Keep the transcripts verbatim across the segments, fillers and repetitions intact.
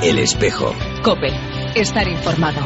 El Espejo. COPE. Estar informado.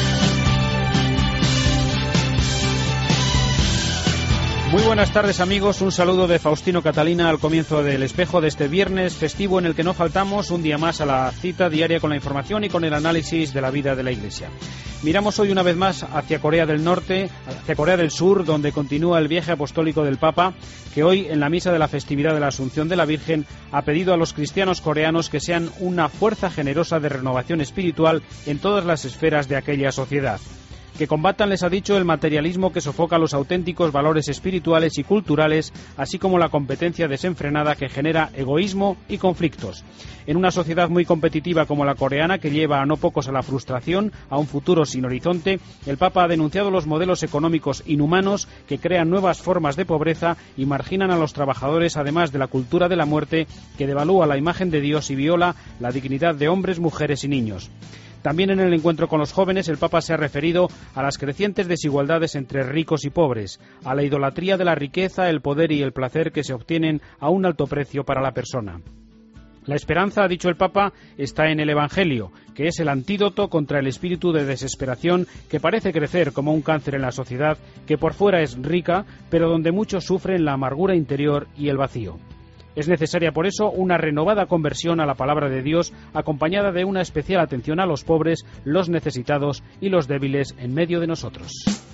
Muy buenas tardes, amigos, un saludo de Faustino Catalina al comienzo del Espejo de este viernes festivo en el que no faltamos un día más a la cita diaria con la información y con el análisis de la vida de la Iglesia. Miramos hoy una vez más hacia Corea del Norte, hacia Corea del Sur, donde continúa el viaje apostólico del Papa, que hoy en la misa de la festividad de la Asunción de la Virgen ha pedido a los cristianos coreanos que sean una fuerza generosa de renovación espiritual en todas las esferas de aquella sociedad. Que combatan, les ha dicho, el materialismo que sofoca los auténticos valores espirituales y culturales, así como la competencia desenfrenada que genera egoísmo y conflictos. En una sociedad muy competitiva como la coreana, que lleva a no pocos a la frustración, a un futuro sin horizonte, el Papa ha denunciado los modelos económicos inhumanos que crean nuevas formas de pobreza y marginan a los trabajadores, además de la cultura de la muerte que devalúa la imagen de Dios y viola la dignidad de hombres, mujeres y niños. También en el encuentro con los jóvenes, el Papa se ha referido a las crecientes desigualdades entre ricos y pobres, a la idolatría de la riqueza, el poder y el placer que se obtienen a un alto precio para la persona. La esperanza, ha dicho el Papa, está en el Evangelio, que es el antídoto contra el espíritu de desesperación que parece crecer como un cáncer en la sociedad, que por fuera es rica, pero donde muchos sufren la amargura interior y el vacío. Es necesaria, por eso, una renovada conversión a la palabra de Dios, acompañada de una especial atención a los pobres, los necesitados y los débiles en medio de nosotros.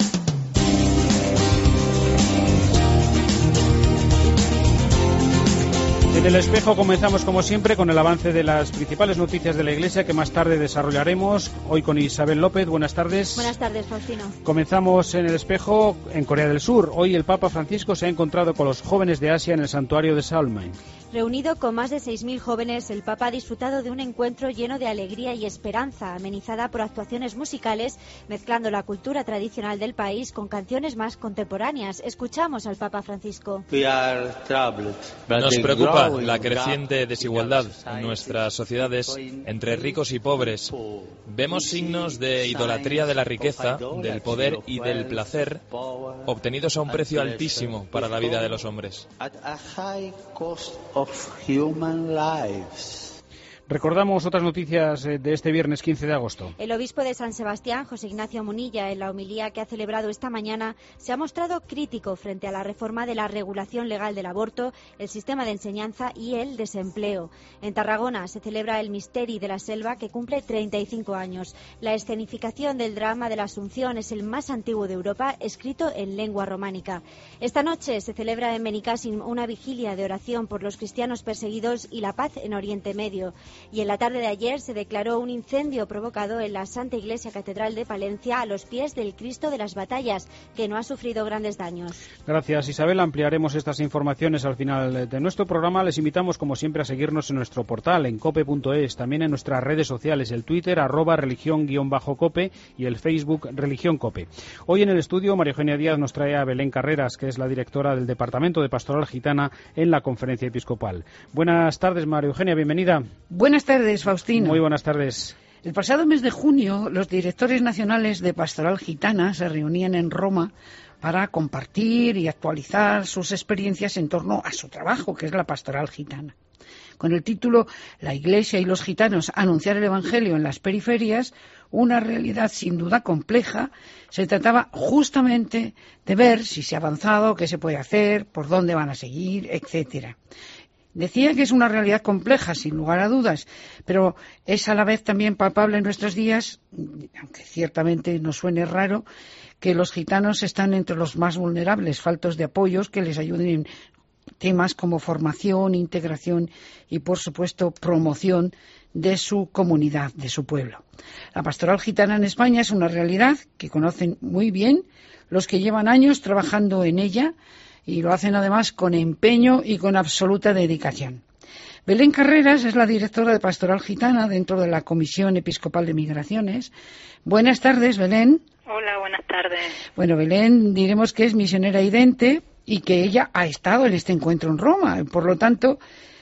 En el Espejo comenzamos, como siempre, con el avance de las principales noticias de la Iglesia que más tarde desarrollaremos. Hoy con Isabel López. Buenas tardes. Buenas tardes, Faustino. Comenzamos en el Espejo en Corea del Sur. Hoy el Papa Francisco se ha encontrado con los jóvenes de Asia en el santuario de Salmen. Reunido con más de seis mil jóvenes, el Papa ha disfrutado de un encuentro lleno de alegría y esperanza, amenizada por actuaciones musicales, mezclando la cultura tradicional del país con canciones más contemporáneas. Escuchamos al Papa Francisco. Nos preocupa la creciente desigualdad en nuestras sociedades entre ricos y pobres. Vemos signos de idolatría de la riqueza, del poder y del placer, obtenidos a un precio altísimo para la vida de los hombres. Recordamos otras noticias de este viernes quince de agosto. El obispo de San Sebastián, José Ignacio Munilla, en la homilía que ha celebrado esta mañana, se ha mostrado crítico frente a la reforma de la regulación legal del aborto, el sistema de enseñanza y el desempleo. En Tarragona se celebra el Misteri de la Selva, que cumple treinta y cinco años. La escenificación del drama de la Asunción es el más antiguo de Europa, escrito en lengua románica. Esta noche se celebra en Benicàssim una vigilia de oración por los cristianos perseguidos y la paz en Oriente Medio. Y en la tarde de ayer se declaró un incendio provocado en la Santa Iglesia Catedral de Palencia a los pies del Cristo de las Batallas, que no ha sufrido grandes daños. Gracias, Isabel. Ampliaremos estas informaciones al final de nuestro programa. Les invitamos, como siempre, a seguirnos en nuestro portal, en cope punto es, también en nuestras redes sociales, el Twitter, arroba religión-cope y el Facebook Religión Cope. Hoy en el estudio, María Eugenia Díaz nos trae a Belén Carreras, que es la directora del Departamento de Pastoral Gitana en la Conferencia Episcopal. Buenas tardes, María Eugenia, bienvenida. Buenas tardes, Faustino. Muy buenas tardes. El pasado mes de junio, los directores nacionales de Pastoral Gitana se reunían en Roma para compartir y actualizar sus experiencias en torno a su trabajo, que es la Pastoral Gitana. Con el título La Iglesia y los gitanos, anunciar el Evangelio en las periferias, una realidad sin duda compleja, se trataba justamente de ver si se ha avanzado, qué se puede hacer, por dónde van a seguir, etcétera. Decía que es una realidad compleja, sin lugar a dudas, pero es a la vez también palpable en nuestros días, aunque ciertamente nos suene raro, que los gitanos están entre los más vulnerables, faltos de apoyos que les ayuden en temas como formación, integración y, por supuesto, promoción de su comunidad, de su pueblo. La pastoral gitana en España es una realidad que conocen muy bien los que llevan años trabajando en ella, y lo hacen además con empeño y con absoluta dedicación. Belén Carreras es la directora de Pastoral Gitana dentro de la Comisión Episcopal de Migraciones. Buenas tardes, Belén. Hola, buenas tardes. Bueno, Belén diremos que es misionera idente y que ella ha estado en este encuentro en Roma. Por lo tanto,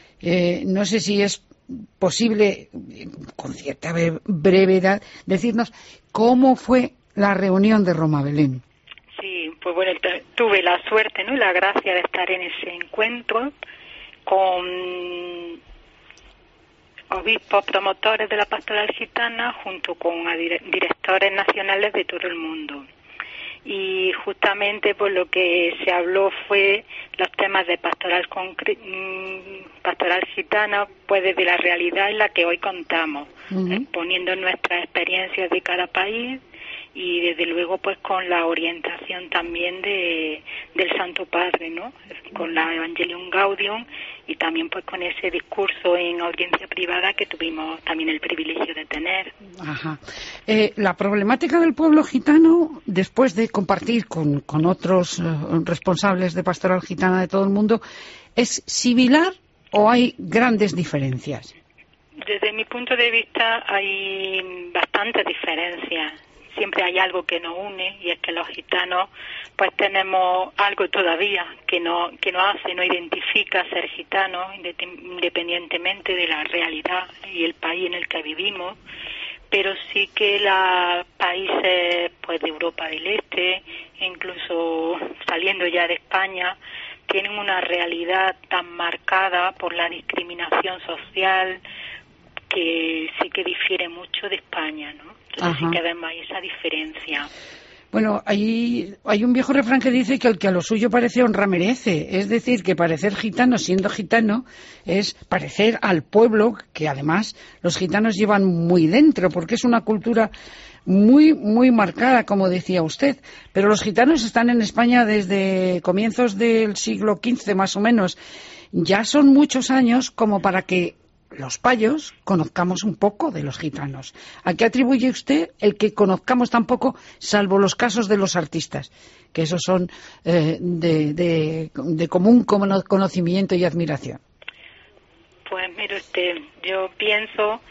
eh, no sé si es posible, con cierta brevedad, decirnos cómo fue la reunión de Roma, Belén. Sí, pues bueno, tuve la suerte, ¿no?, y la gracia de estar en ese encuentro con obispos promotores de la pastoral gitana junto con a dire- directores nacionales de todo el mundo. Y justamente pues lo que se habló fue los temas de pastoral concre- pastoral gitana, pues desde la realidad en la que hoy contamos, uh-huh. exponiendo nuestras experiencias de cada país y desde luego pues con la orientación también de del Santo Padre, ¿no? Con la Evangelium Gaudium y también pues con ese discurso en audiencia privada que tuvimos también el privilegio de tener. Ajá. Eh, la problemática del pueblo gitano, después de compartir con, con otros eh, responsables de pastoral gitana de todo el mundo, ¿es similar o hay grandes diferencias? Desde mi punto de vista hay bastantes diferencias. Siempre hay algo que nos une y es que los gitanos pues tenemos algo todavía que no que nos hace, nos identifica ser gitanos independientemente de la realidad y el país en el que vivimos, pero sí que los países pues de Europa del Este, incluso saliendo ya de España, tienen una realidad tan marcada por la discriminación social que sí que difiere mucho de España, ¿no? Entonces sí que vemos ahí esa diferencia. Bueno, hay, hay un viejo refrán que dice que el que a lo suyo parece honra merece. Es decir, que parecer gitano siendo gitano es parecer al pueblo, que además los gitanos llevan muy dentro, porque es una cultura muy, muy marcada, como decía usted. Pero los gitanos están en España desde comienzos del siglo quince, más o menos. Ya son muchos años como para que los payos conozcamos un poco de los gitanos. ¿A qué atribuye usted el que conozcamos tan poco, salvo los casos de los artistas? Que esos son eh, de, de, de común conocimiento y admiración. Pues mire usted, yo pienso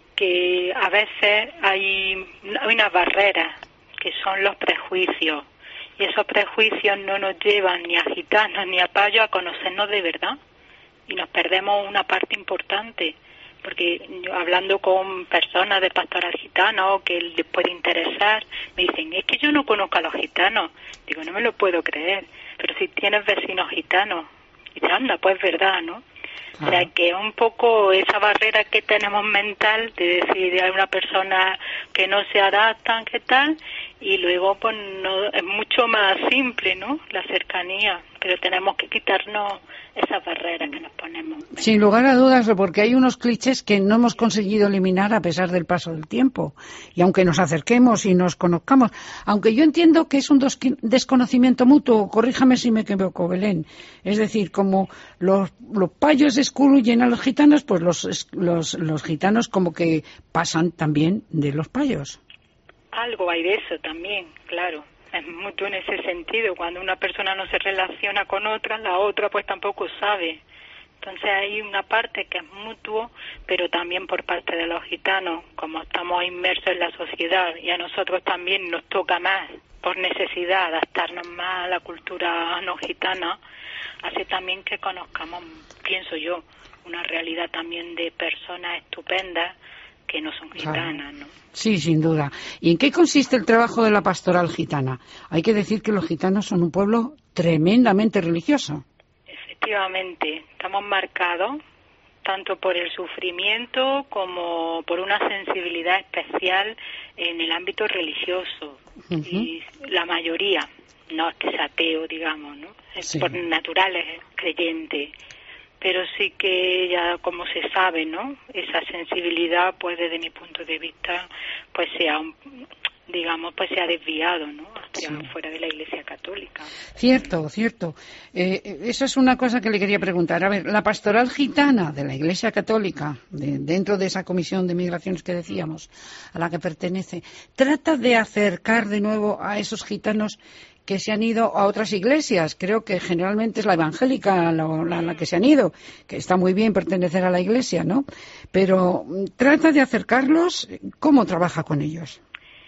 que a veces hay, hay unas barreras que son los prejuicios. Y esos prejuicios no nos llevan ni a gitanos ni a payos a conocernos de verdad. Y nos perdemos una parte importante, porque yo, hablando con personas de pastoral gitana o que les puede interesar, me dicen, es que yo no conozco a los gitanos. Digo, no me lo puedo creer, pero si tienes vecinos gitanos. Y dice, anda, pues verdad, ¿no? O sea, que un poco esa barrera que tenemos mental de decir hay una persona que no se adapta, ¿qué tal? Y luego, pues, no, es mucho más simple, ¿no? La cercanía, pero tenemos que quitarnos esas barreras que nos ponemos. Sin lugar a dudas, porque hay unos clichés que no hemos conseguido eliminar a pesar del paso del tiempo. Y aunque nos acerquemos y nos conozcamos, aunque yo entiendo que es un desconocimiento mutuo, corríjame si me equivoco, Belén. Es decir, como los, los payos excluyen a los gitanos, pues los, los, los gitanos como que pasan también de los payos. Algo hay de eso también, claro. Es mutuo en ese sentido. Cuando una persona no se relaciona con otra, la otra pues tampoco sabe. Entonces hay una parte que es mutuo, pero también por parte de los gitanos, como estamos inmersos en la sociedad y a nosotros también nos toca más, por necesidad, adaptarnos más a la cultura no gitana, hace también que conozcamos, pienso yo, una realidad también de personas estupendas que no son gitanas, ¿no? Sí, sin duda. ¿Y en qué consiste el trabajo de la pastoral gitana? Hay que decir que los gitanos son un pueblo tremendamente religioso. Efectivamente, estamos marcados tanto por el sufrimiento como por una sensibilidad especial en el ámbito religioso. Uh-huh. Y la mayoría, no es que sea ateo, digamos, ¿no? Es sí. Por naturales creyentes. Pero sí que ya como se sabe, ¿no? Esa sensibilidad, pues desde mi punto de vista, pues se ha, digamos, pues se ha desviado, ¿no? Hacia sí. Fuera de la Iglesia Católica. Cierto, cierto. Eh, eso es una cosa que le quería preguntar. A ver, la pastoral gitana de la Iglesia Católica, de, dentro de esa comisión de migraciones que decíamos, a la que pertenece, trata de acercar de nuevo a esos gitanos que se han ido a otras iglesias. Creo que generalmente es la evangélica la, la, la que se han ido, que está muy bien pertenecer a la iglesia, ¿no? Pero trata de acercarlos. ¿Cómo trabaja con ellos?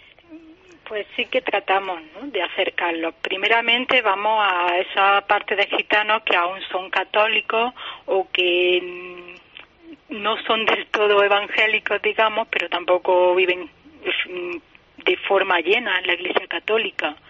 Pues sí que tratamos, ¿no?, de acercarlos. Primeramente vamos a esa parte de gitanos que aún son católicos o que no son del todo evangélicos, digamos, pero tampoco viven de forma llena en la Iglesia Católica.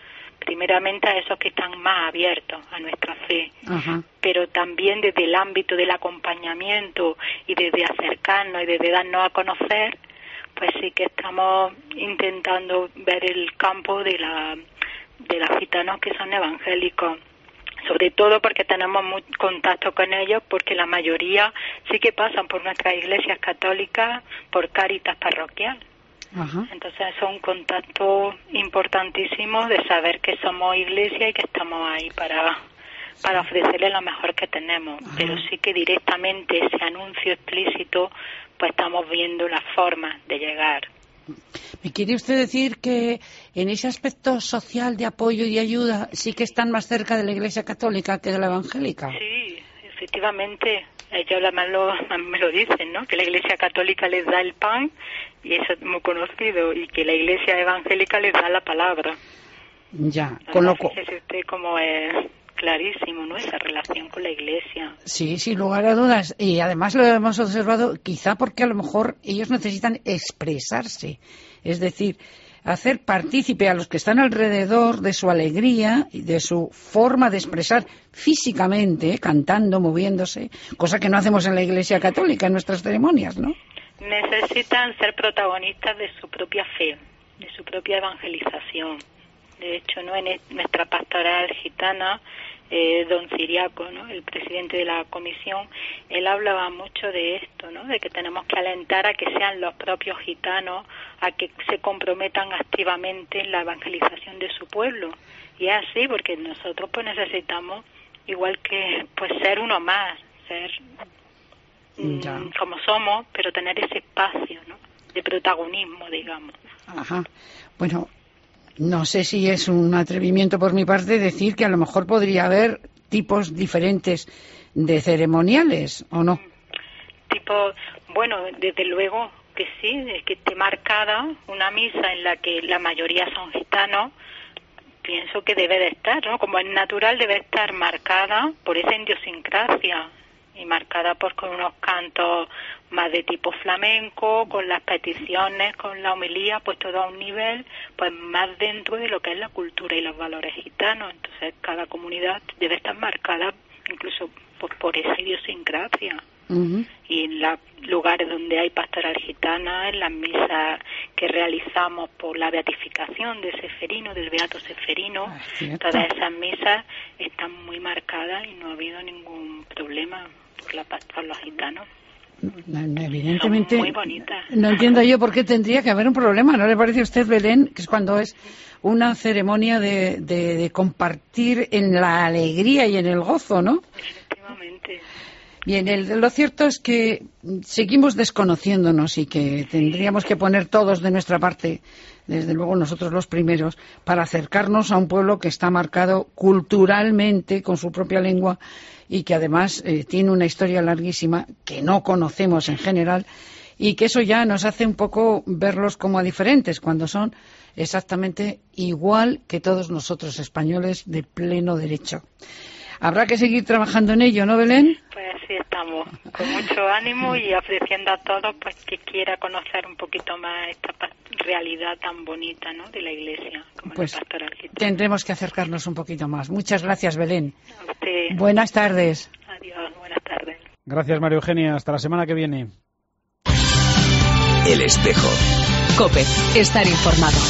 primeramente a esos que están más abiertos a nuestra fe, Ajá. pero también desde el ámbito del acompañamiento y desde acercarnos y desde darnos a conocer, pues sí que estamos intentando ver el campo de la de los gitanos que son evangélicos, sobre todo porque tenemos muy contacto con ellos, porque la mayoría sí que pasan por nuestras iglesias católicas, por Cáritas parroquial. Ajá. Entonces es un contacto importantísimo de saber que somos iglesia y que estamos ahí para para ofrecerle lo mejor que tenemos. Ajá. Pero sí que directamente ese anuncio explícito, pues estamos viendo la forma de llegar. ¿Me quiere usted decir que en ese aspecto social de apoyo y ayuda sí que están más cerca de la Iglesia Católica que de la evangélica? Sí, efectivamente. Ellos además lo, me lo dicen, ¿no? Que la Iglesia Católica les da el pan, y eso es muy conocido, y que la Iglesia Evangélica les da la palabra. Ya, con lo cual... Fíjese usted cómo es clarísimo, ¿no? Esa relación con la Iglesia. Sí, sin lugar a dudas. Y además lo hemos observado quizá porque a lo mejor ellos necesitan expresarse. Es decir, hacer partícipe a los que están alrededor de su alegría y de su forma de expresar físicamente, cantando, moviéndose, cosa que no hacemos en la Iglesia Católica, en nuestras ceremonias, ¿no? Necesitan ser protagonistas de su propia fe, de su propia evangelización. De hecho, ¿no? En nuestra pastoral gitana, eh, don Ciriaco, ¿no? El presidente de la comisión, él hablaba mucho de esto, ¿no? De que tenemos que alentar a que sean los propios gitanos a que se comprometan activamente en la evangelización de su pueblo. Y es así, porque nosotros pues necesitamos, igual que pues ser uno más, ser ya. mm, como somos, pero tener ese espacio, ¿no? De protagonismo, digamos. Ajá. Bueno, no sé si es un atrevimiento por mi parte decir que a lo mejor podría haber tipos diferentes de ceremoniales, ¿o no? Tipo, bueno, desde luego que sí, es que esté marcada una misa en la que la mayoría son gitanos, pienso que debe de estar, ¿no? Como es natural, debe estar marcada por esa idiosincrasia y marcada por con unos cantos más de tipo flamenco, con las peticiones, con la homilía, pues todo a un nivel pues más dentro de lo que es la cultura y los valores gitanos. Entonces cada comunidad debe estar marcada incluso por, por esa idiosincrasia. Uh-huh. Y en los lugares donde hay pastoral gitana, en las misas que realizamos por la beatificación de Seferino, del Beato Seferino, todas esas misas están muy marcadas y no ha habido ningún problema por la por los gitanos. No, no, evidentemente, son muy bonitas. No entiendo yo por qué tendría que haber un problema. ¿No le parece a usted, Belén, que es cuando es una ceremonia de, de, de compartir en la alegría y en el gozo, ¿no? Efectivamente. Bien, el, lo cierto es que seguimos desconociéndonos y que tendríamos que poner todos de nuestra parte, desde luego nosotros los primeros, para acercarnos a un pueblo que está marcado culturalmente con su propia lengua y que además eh, tiene una historia larguísima que no conocemos en general, y que eso ya nos hace un poco verlos como a diferentes cuando son exactamente igual que todos nosotros españoles de pleno derecho. Habrá que seguir trabajando en ello, ¿no, Belén? Pues así estamos, con mucho ánimo y ofreciendo a todos pues que quiera conocer un poquito más esta realidad tan bonita, ¿no?, de la Iglesia, como pues la pastoral gitana. Tendremos que acercarnos un poquito más. Muchas gracias, Belén. A usted. Buenas tardes. Adiós, buenas tardes. Gracias, María Eugenia. Hasta la semana que viene. El Espejo. COPE. Estar informado.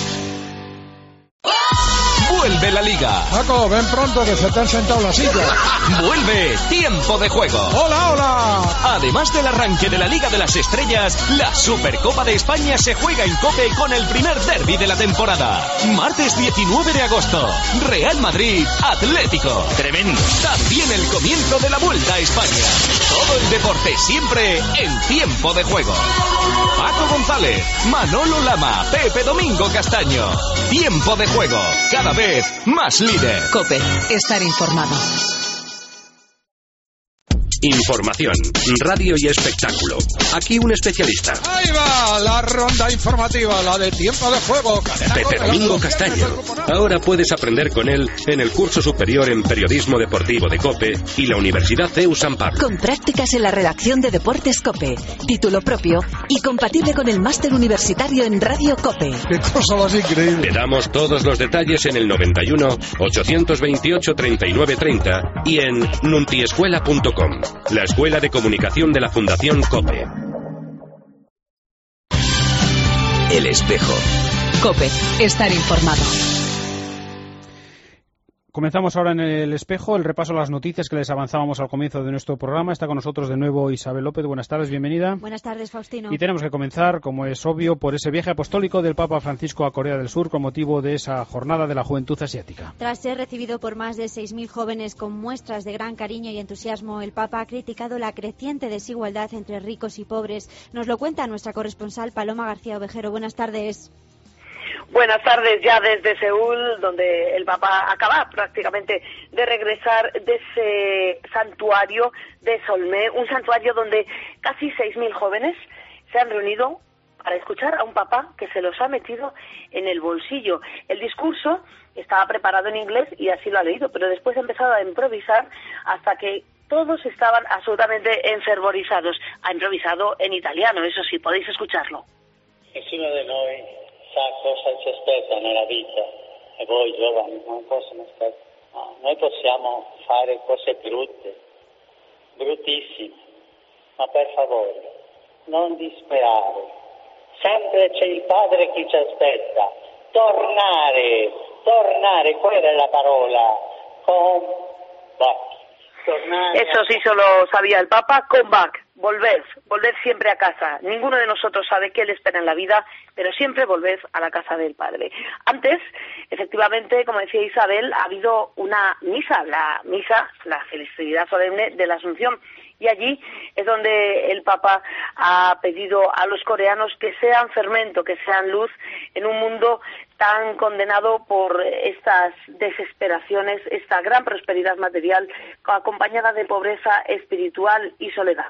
Vuelve la Liga. Paco, ven pronto que se te han sentado la silla. Vuelve Tiempo de Juego. ¡Hola, hola! Además del arranque de la Liga de las Estrellas, la Supercopa de España se juega en COPE con el primer derbi de la temporada. Martes diecinueve de agosto, Real Madrid, Atlético. Tremendo. También el comienzo de la Vuelta a España. Todo el deporte siempre en Tiempo de Juego. Paco González, Manolo Lama, Pepe Domingo Castaño. Tiempo de Juego, cada vez más líder. COPE. Estar informado. Información, radio y espectáculo. Aquí un especialista. Ahí va la ronda informativa, la de tiempo de juego. Pepe Domingo Castaño. Ahora puedes aprender con él en el curso superior en periodismo deportivo de COPE y la Universidad C E U San Pablo. Con prácticas en la redacción de Deportes COPE, título propio y compatible con el máster universitario en Radio COPE. Qué cosa más increíble. Te damos todos los detalles en el noventa y uno, ochocientos veintiocho, treinta y nueve treinta y en nuntiescuela punto com. La Escuela de Comunicación de la Fundación COPE. El espejo. COPE. Estar informado. Comenzamos ahora en el espejo el repaso a las noticias que les avanzábamos al comienzo de nuestro programa. Está con nosotros de nuevo Isabel López. Buenas tardes, bienvenida. Buenas tardes, Faustino. Y tenemos que comenzar, como es obvio, por ese viaje apostólico del Papa Francisco a Corea del Sur con motivo de esa jornada de la juventud asiática. Tras ser recibido por más de seis mil jóvenes con muestras de gran cariño y entusiasmo, el Papa ha criticado la creciente desigualdad entre ricos y pobres. Nos lo cuenta nuestra corresponsal Paloma García Ovejero. Buenas tardes. Buenas tardes, ya desde Seúl, donde el Papa acaba prácticamente de regresar de ese santuario de Solmé, un santuario donde casi seis mil jóvenes se han reunido para escuchar a un Papa que se los ha metido en el bolsillo. El discurso estaba preparado en inglés y así lo ha leído, pero después ha empezado a improvisar hasta que todos estaban absolutamente enfervorizados. Ha improvisado en italiano, eso sí, podéis escucharlo. Nessuno di noi sa cosa ci aspetta nella vita e voi giovani non possono aspettare. No, noi possiamo fare cose brutte, bruttissime, ma per favore non disperare. Sempre c'è il Padre che ci aspetta. Tornare, tornare, quella è la parola. Come back. Eso sí solo sabía el Papa, come back, volved, volved siempre a casa. Ninguno de nosotros sabe qué le espera en la vida, pero siempre volved a la casa del Padre. Antes, efectivamente, como decía Isabel, ha habido una misa, la misa, la festividad solemne de la Asunción, y allí es donde el Papa ha pedido a los coreanos que sean fermento, que sean luz en un mundo tan condenado por estas desesperaciones, esta gran prosperidad material acompañada de pobreza espiritual y soledad.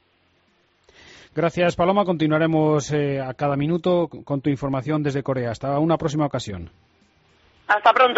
Gracias, Paloma. Continuaremos eh, a cada minuto con tu información desde Corea. Hasta una próxima ocasión. Hasta pronto.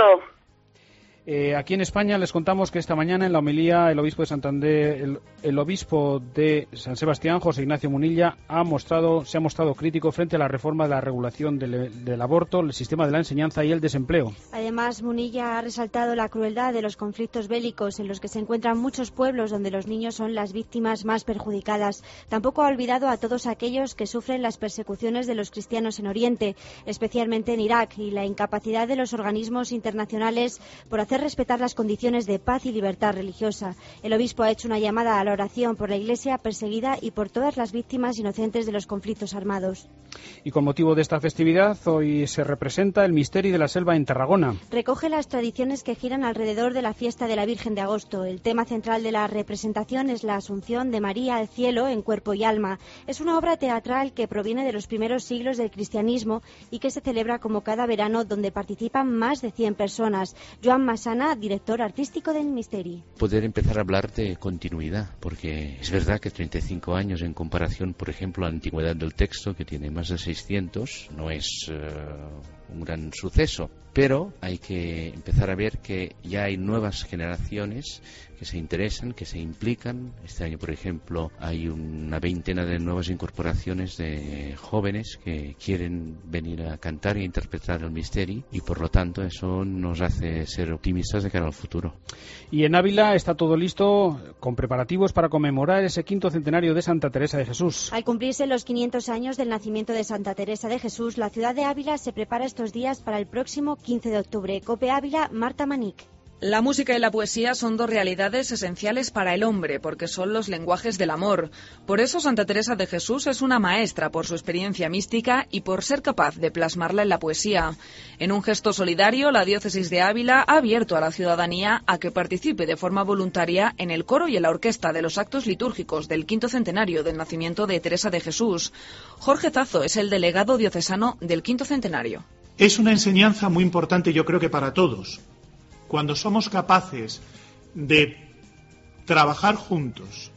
Eh, aquí en España les contamos que esta mañana en la homilía el obispo de Santander, el, el obispo de San Sebastián, José Ignacio Munilla, ha mostrado, se ha mostrado crítico frente a la reforma de la regulación del, del aborto, el sistema de la enseñanza y el desempleo. Además, Munilla ha resaltado la crueldad de los conflictos bélicos en los que se encuentran muchos pueblos donde los niños son las víctimas más perjudicadas. Tampoco ha olvidado a todos aquellos que sufren las persecuciones de los cristianos en Oriente, especialmente en Irak, y la incapacidad de los organismos internacionales por hacer respetar las condiciones de paz y libertad religiosa. El obispo ha hecho una llamada a la oración por la Iglesia perseguida y por todas las víctimas inocentes de los conflictos armados. Y con motivo de esta festividad, hoy se representa el Misterio de la Selva en Tarragona. Recoge las tradiciones que giran alrededor de la fiesta de la Virgen de Agosto. El tema central de la representación es la Asunción de María al cielo en cuerpo y alma. Es una obra teatral que proviene de los primeros siglos del cristianismo y que se celebra como cada verano, donde participan más de cien personas. Joan Massana, director artístico del Misteri. Poder empezar a hablar de continuidad, porque es verdad que treinta y cinco años en comparación, por ejemplo, a la antigüedad del texto, que tiene más de seiscientos, no es uh, un gran suceso, pero hay que empezar a ver que ya hay nuevas generaciones que se interesan, que se implican. Este año, por ejemplo, hay una veintena de nuevas incorporaciones de jóvenes que quieren venir a cantar e interpretar el Misteri, y por lo tanto eso nos hace ser optimistas de cara al futuro. Y en Ávila está todo listo con preparativos para conmemorar ese quinto centenario de Santa Teresa de Jesús. Al cumplirse los quinientos años del nacimiento de Santa Teresa de Jesús, la ciudad de Ávila se prepara estos días para el próximo quince de octubre. COPE Ávila, Marta Manic. La música y la poesía son dos realidades esenciales para el hombre, porque son los lenguajes del amor. Por eso Santa Teresa de Jesús es una maestra por su experiencia mística y por ser capaz de plasmarla en la poesía. En un gesto solidario, la diócesis de Ávila ha abierto a la ciudadanía a que participe de forma voluntaria en el coro y en la orquesta de los actos litúrgicos del quinto centenario del nacimiento de Teresa de Jesús. Jorge Zazo es el delegado diocesano del quinto centenario. Es una enseñanza muy importante, yo creo que para todos. Cuando somos capaces de trabajar juntos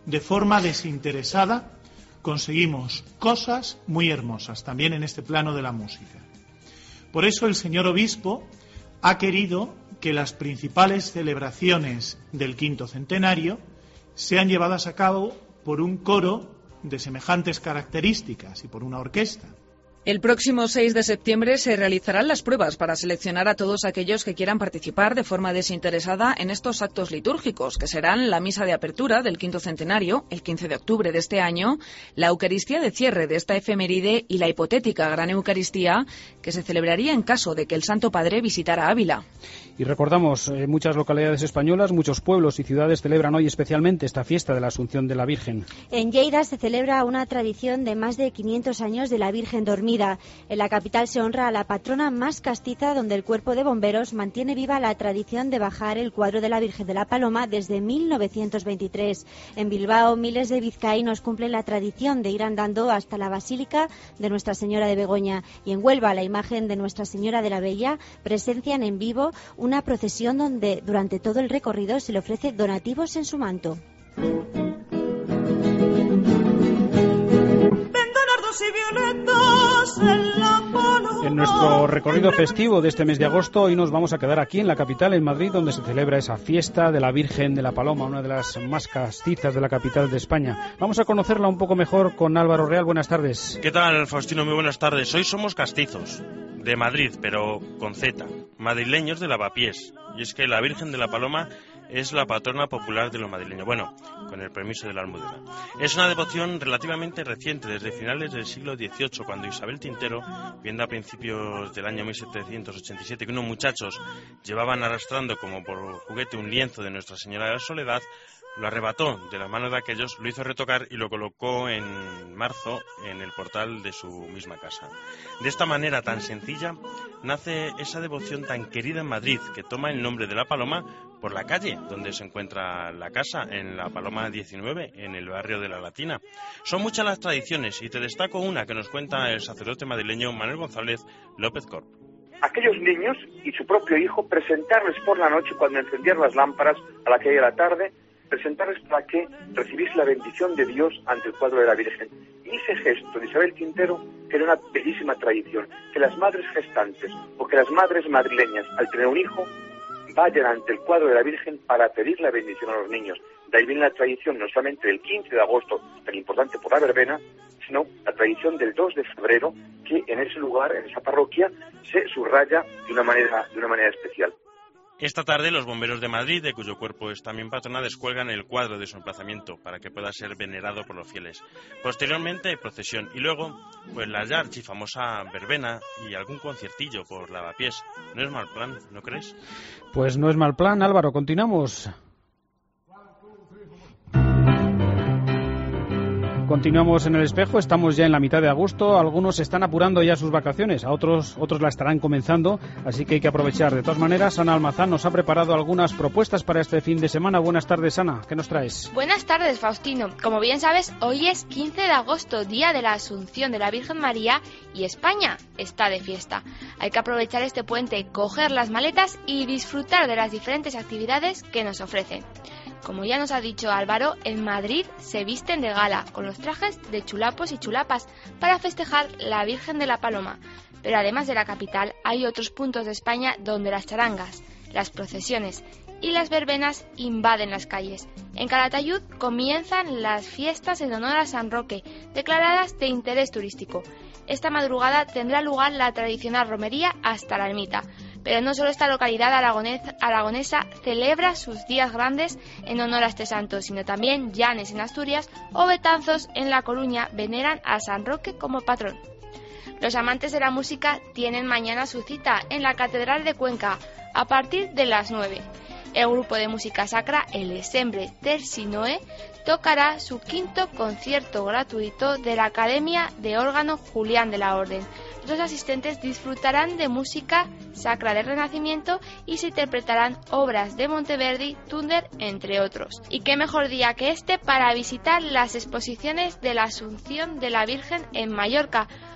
de forma desinteresada, conseguimos cosas muy hermosas, también en este plano de la música. Por eso el señor obispo ha querido que las principales celebraciones del quinto centenario sean llevadas a cabo por un coro de semejantes características y por una orquesta. El próximo seis de septiembre se realizarán las pruebas para seleccionar a todos aquellos que quieran participar de forma desinteresada en estos actos litúrgicos, que serán la misa de apertura del quinto centenario, el quince de octubre de este año, la Eucaristía de cierre de esta efeméride y la hipotética Gran Eucaristía, que se celebraría en caso de que el Santo Padre visitara Ávila. Y recordamos, eh, muchas localidades españolas, muchos pueblos y ciudades celebran hoy especialmente esta fiesta de la Asunción de la Virgen. En Lleida se celebra una tradición de más de quinientos años de la Virgen dormida. En la capital se honra a la patrona más castiza, donde el cuerpo de bomberos mantiene viva la tradición de bajar el cuadro de la Virgen de la Paloma desde mil novecientos veintitrés. En Bilbao, miles de vizcaínos cumplen la tradición de ir andando hasta la Basílica de Nuestra Señora de Begoña. Y en Huelva, la imagen de Nuestra Señora de la Bella presencian en vivo una procesión donde durante todo el recorrido se le ofrece donativos en su manto. En nuestro recorrido festivo de este mes de agosto, hoy nos vamos a quedar aquí en la capital, en Madrid, donde se celebra esa fiesta de la Virgen de la Paloma, una de las más castizas de la capital de España. Vamos a conocerla un poco mejor con Álvaro Real. Buenas tardes. ¿Qué tal, Faustino? Muy buenas tardes. Hoy somos castizos, de Madrid, pero con Z, madrileños de Lavapiés. Y es que la Virgen de la Paloma es la patrona popular de los madrileños. Bueno, con el permiso de la Almudena. Es una devoción relativamente reciente, desde finales del siglo dieciocho, cuando Isabel Tintero, viendo a principios del año mil setecientos ochenta y siete que unos muchachos llevaban arrastrando como por juguete un lienzo de Nuestra Señora de la Soledad, lo arrebató de las manos de aquellos, lo hizo retocar y lo colocó en marzo en el portal de su misma casa. De esta manera tan sencilla nace esa devoción tan querida en Madrid, que toma el nombre de la Paloma por la calle donde se encuentra la casa, en la Paloma diecinueve, en el barrio de la Latina. Son muchas las tradiciones y te destaco una que nos cuenta el sacerdote madrileño Manuel González López Corp. Aquellos niños y su propio hijo, presentarles por la noche cuando encendieran las lámparas a la que de la tarde, presentarles para que recibiese la bendición de Dios ante el cuadro de la Virgen. Y ese gesto de Isabel Tintero, que era una bellísima tradición, que las madres gestantes o que las madres madrileñas, al tener un hijo, vayan ante el cuadro de la Virgen para pedir la bendición a los niños. De ahí viene la tradición no solamente del quince de agosto, tan importante por la verbena, sino la tradición del dos de febrero, que en ese lugar, en esa parroquia, se subraya de una manera, de una manera especial. Esta tarde los bomberos de Madrid, de cuyo cuerpo es también patrona, descuelgan el cuadro de su emplazamiento para que pueda ser venerado por los fieles. Posteriormente, procesión y luego, pues la ya archifamosa verbena y algún conciertillo por Lavapiés. No es mal plan, ¿no crees? Pues no es mal plan, Álvaro. Continuamos. Continuamos en el espejo, estamos ya en la mitad de agosto, algunos están apurando ya sus vacaciones, a otros otros la estarán comenzando, así que hay que aprovechar. De todas maneras, Ana Almazán nos ha preparado algunas propuestas para este fin de semana. Buenas tardes, Ana, ¿qué nos traes? Buenas tardes, Faustino. Como bien sabes, hoy es quince de agosto, día de la Asunción de la Virgen María, y España está de fiesta. Hay que aprovechar este puente, coger las maletas y disfrutar de las diferentes actividades que nos ofrecen. Como ya nos ha dicho Álvaro, en Madrid se visten de gala, con los trajes de chulapos y chulapas, para festejar la Virgen de la Paloma. Pero además de la capital, hay otros puntos de España donde las charangas, las procesiones y las verbenas invaden las calles. En Calatayud comienzan las fiestas en honor a San Roque, declaradas de interés turístico. Esta madrugada tendrá lugar la tradicional romería hasta la ermita. Pero no solo esta localidad aragonesa, aragonesa celebra sus días grandes en honor a este santo, sino también Llanes en Asturias o Betanzos en La Coruña veneran a San Roque como patrón. Los amantes de la música tienen mañana su cita en la Catedral de Cuenca a partir de las nueve. El grupo de música sacra, el Ensemble Tersinoe, tocará su quinto concierto gratuito de la Academia de Órgano Julián de la Orden. Los asistentes disfrutarán de música sacra del Renacimiento y se interpretarán obras de Monteverdi, Túndar, entre otros. Y qué mejor día que este para visitar las exposiciones de la Asunción de la Virgen en Mallorca,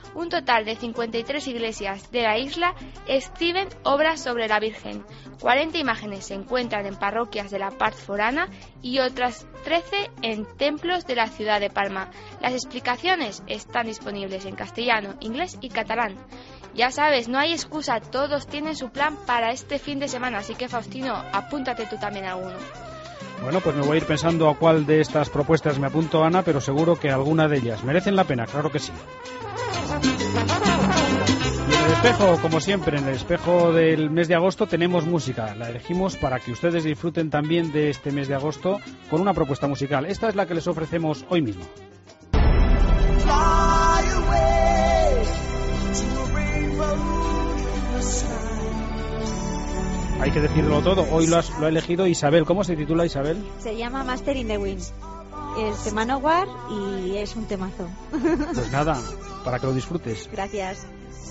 Un total de cincuenta y tres iglesias de la isla exhiben obras sobre la Virgen. cuarenta imágenes se encuentran en parroquias de la parte forana y otras trece en templos de la ciudad de Palma. Las explicaciones están disponibles en castellano, inglés y catalán. Ya sabes, no hay excusa, todos tienen su plan para este fin de semana, así que Faustino, apúntate tú también a uno. Bueno, pues me voy a ir pensando a cuál de estas propuestas me apunto, Ana, pero seguro que alguna de ellas merecen la pena, claro que sí. Y en el espejo, como siempre, en el espejo del mes de agosto tenemos música. La elegimos para que ustedes disfruten también de este mes de agosto con una propuesta musical. Esta es la que les ofrecemos hoy mismo. Hay que decirlo todo. Hoy lo, has, lo ha elegido Isabel. ¿Cómo se titula, Isabel? Se llama Master in the Wind. El tema Manowar y es un temazo. Pues nada, para que lo disfrutes. Gracias.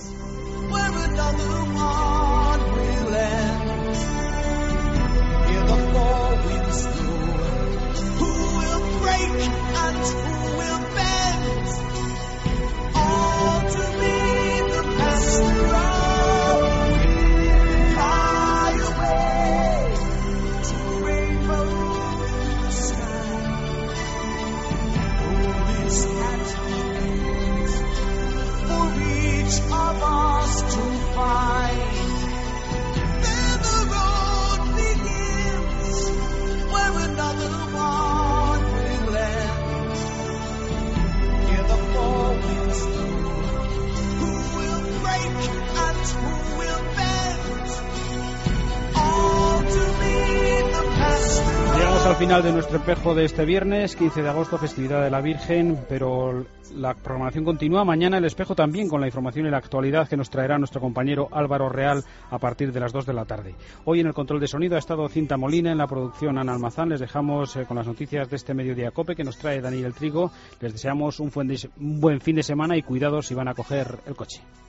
Of us to find. Then the road begins where another one will end. Hear the four winds through. Who will break and who will bend? All to meet the past. Llegamos al final de nuestro espejo de este viernes, quince de agosto, festividad de la Virgen, pero la programación continúa. Mañana el espejo también con la información y la actualidad que nos traerá nuestro compañero Álvaro Real a partir de las dos de la tarde. Hoy en el control de sonido ha estado Cinta Molina, en la producción Ana Almazán. Les dejamos eh, con las noticias de este mediodía COPE que nos trae Daniel Trigo. Les deseamos un buen, un buen fin de semana y cuidado si van a coger el coche.